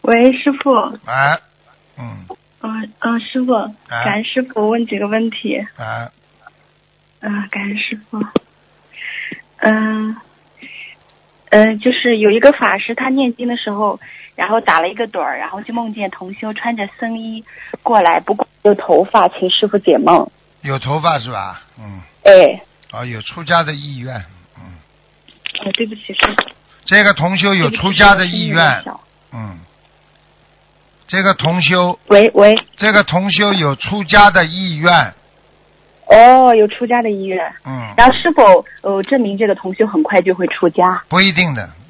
喂，师傅。 哎， 师傅，感恩师傅，问几个问题。 哎， 感恩师傅。就是有一个法师，他念经的时候，然后打了一个盹儿，然后就梦见同修穿着僧衣过来，不过有头发，请师傅解梦。 有头发是吧？ 哎。 有出家的意愿。 对不起，师傅。 这个同修有出家的意愿。这个同修。 喂。 这个同修有出家的意愿。 有出家的意愿。然后是否证明这个同修很快就会出家？ 不一定的。